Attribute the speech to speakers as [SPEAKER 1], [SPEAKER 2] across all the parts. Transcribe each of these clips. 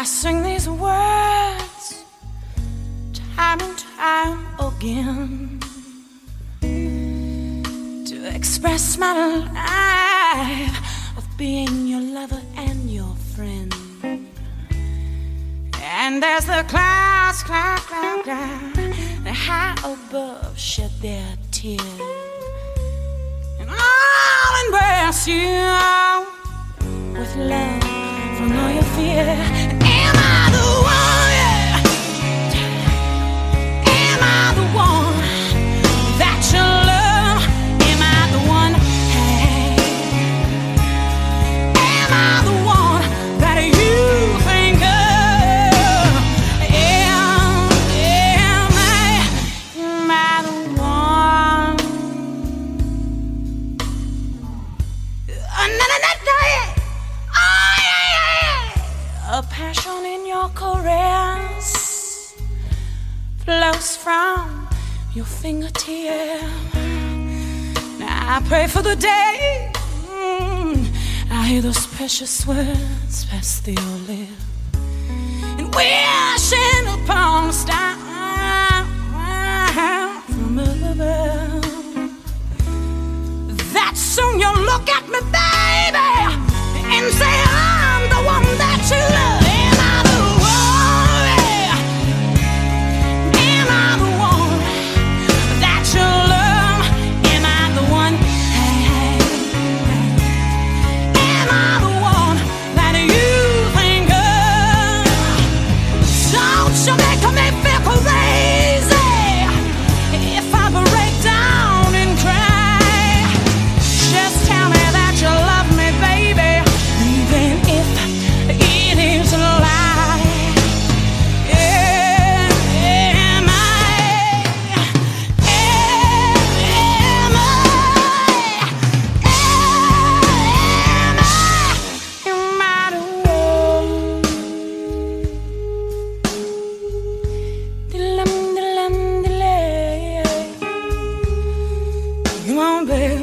[SPEAKER 1] I sing these words time and time again to express my life of being your lover and your friend. And as the clouds, cloud, high above shed their tears, and I'll embrace you with love from all your fear. Am I the one? Yeah. Am I the one that you love? Am I the one? Hey. Am I the one that you think of? Am I the one? A passion in your caress flows from your fingertip. Now I pray for the day I hear those precious words pass through your lips, and wishing upon a star from above that soon you'll look at me, baby, and say I'm the one that you love. Am I the one? Yeah. Am I the one that you love? Am I the one? Hey. Am I the one that you think of? Don't you make me feel crazy if I break down and cry. Just tell me that you love me, baby, even if it is a lie. Am I? Am I the one? Delay. Come on, baby.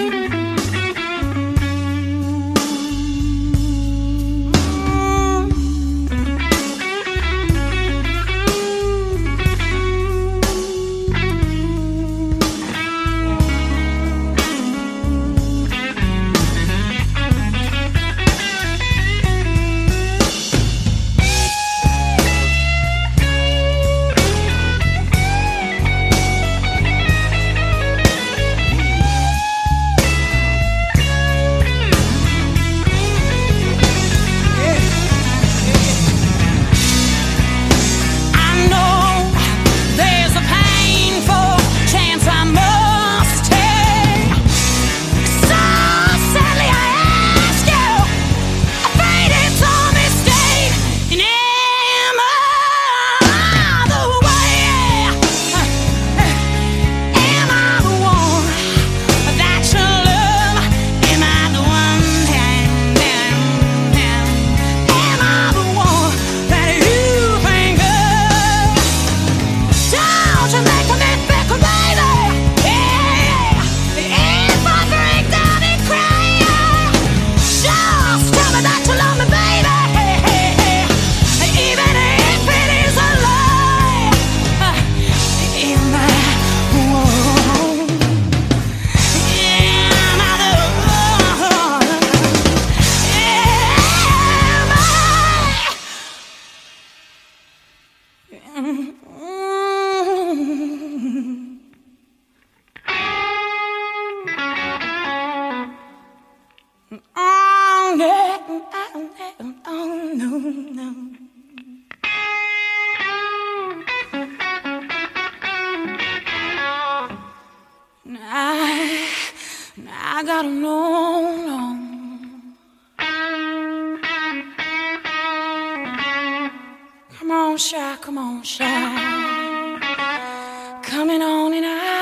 [SPEAKER 1] No. I gotta know. Come on, shy. Coming on and